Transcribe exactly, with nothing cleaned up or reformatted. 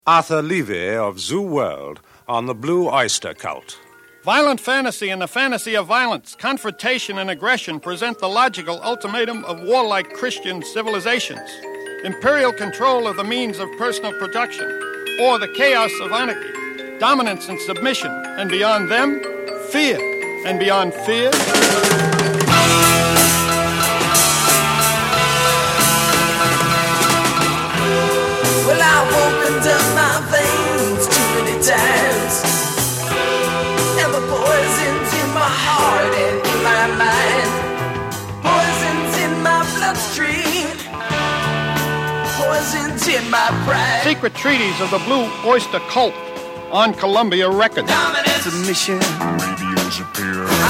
Arthur Levy of Zoo World on the Blue Oyster Cult. Violent fantasy and the fantasy of violence, confrontation and aggression present the logical ultimatum of warlike Christian civilizations. Imperial control of the means of personal production, or the chaos of anarchy, dominance and submission, and beyond them, fear, and beyond fear... Well, I've opened up my veins too many times, and the poison's in my heart and in my mind. Poison's in my bloodstream, poison's in my pride. Secret treaties of the Blue Oyster Cult on Columbia Records. Dominance, submission, radio's appear.